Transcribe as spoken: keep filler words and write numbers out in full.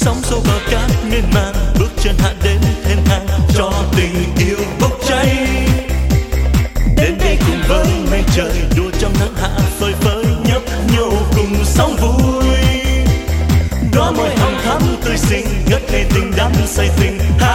sóng xô bờ cát miên man, bước chân hạ đến thêm thang cho tình yêu bốc cháy. Đến đây cùng với mây trời đua trong nắng hạ phơi phới, nhấp nhô cùng sóng vui. Đóa môi hồng thắm tươi xinh ngất ngây tình đắm say tình.